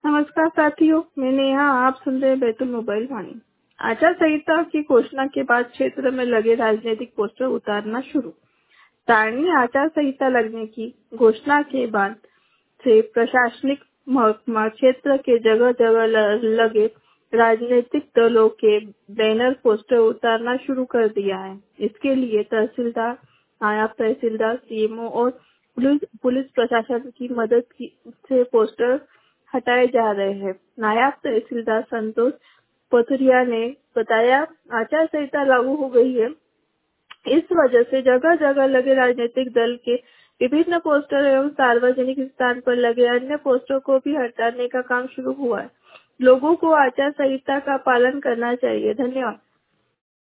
नमस्कार साथियों, मैं नेहा। आप सुन रहे हैं बैतूल मोबाइल वाणी। आचार संहिता की घोषणा के बाद क्षेत्र में लगे राजनीतिक पोस्टर उतारना शुरू। स्थानीय आचार संहिता लगने की घोषणा के बाद से प्रशासनिक महकमा क्षेत्र के जगह जगह लगे राजनीतिक दलों के बैनर पोस्टर उतारना शुरू कर दिया है। इसके लिए तहसीलदार, नायब तहसीलदार, सीएमओ और पुलिस प्रशासन की से पोस्टर हटाए जा रहे हैं। नायब तहसीलदार संतोष पथुरिया ने बताया, आचार संहिता लागू हो गई है। इस वजह से जगह जगह लगे राजनीतिक दल के विभिन्न पोस्टर एवं सार्वजनिक स्थान पर लगे अन्य पोस्टर को भी हटाने का काम शुरू हुआ है। लोगों को आचार संहिता का पालन करना चाहिए। धन्यवाद।